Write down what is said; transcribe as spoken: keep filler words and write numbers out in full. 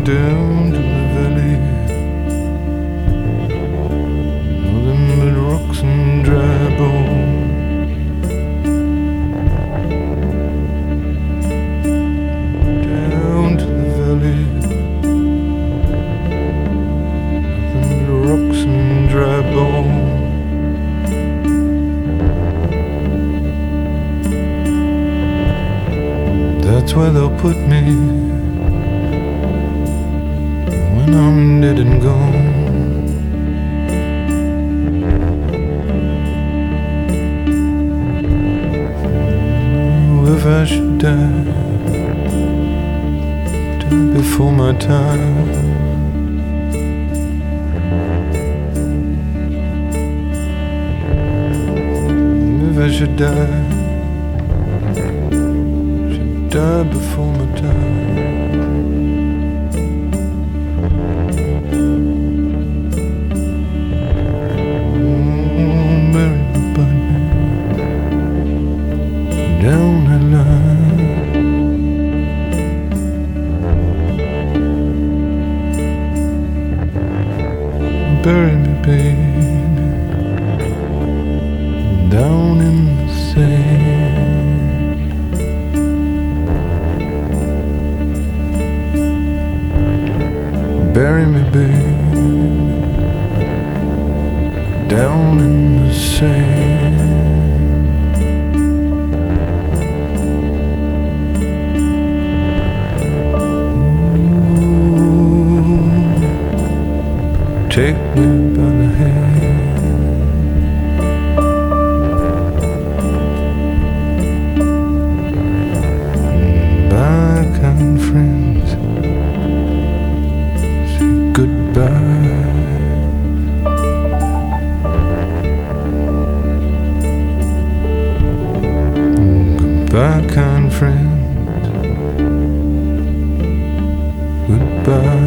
down to the valley. Nothing but rocks and dry bones. Down to the valley. Nothing but rocks and dry bones. That's where they'll put me when I'm dead and gone. Oh, if I should die, die before my time. If I should die, die before my time. Mm, bury my body down the line. Bury me, baby, down in the sand. Bury me, baby, down in the sand. Ooh, take me by the hand. Bye, kind friends. Goodbye. Goodbye, kind friend. Goodbye.